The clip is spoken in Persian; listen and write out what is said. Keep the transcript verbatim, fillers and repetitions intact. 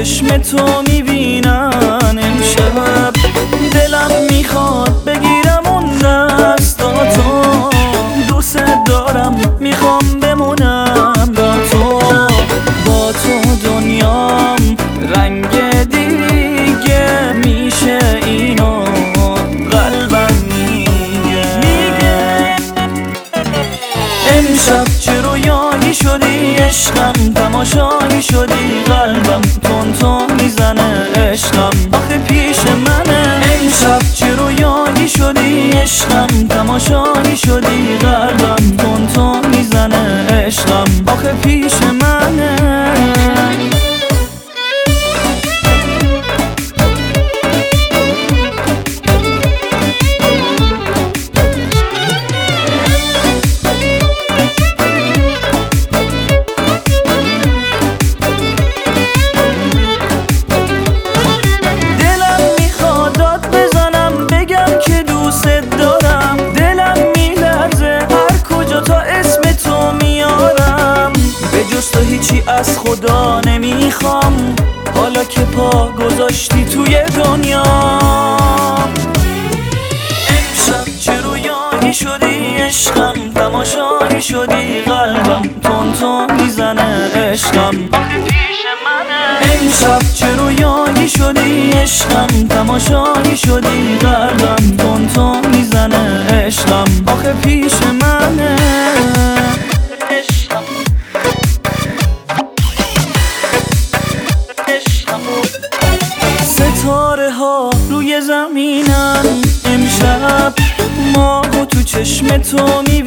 چشم تو میبینن امشب. دلم میخواد بگیرم اون دستاتو، دوست دارم میخوام بمونم با تو. با تو دنیام رنگ دیگه میشه، اینو قلبم میگه. امشب چه رویایی شدی عشقم، تماشایی شدی قلبم تون تون میزنه عشقم آخه پیش منه. امشب چه رویایی شدی عشقم، تماشایی شدی قلبم تون تون میزنه عشقم آخه پیش منه. تو هیچی از خدا نمیخوام، حالا که پا گذاشتی توی دنیا. امشب چه رویایی شدی عشقم، تماشایی شدی قلبم تون تون میزنه عشقم آخه پیش منه. امشب چه رویایی شدی عشقم، تماشایی شدی قلبم تون تون میزنه عشقم آخه پیش منه. ستاره ها روی زمینن امشب، ماهو تو چشم تو می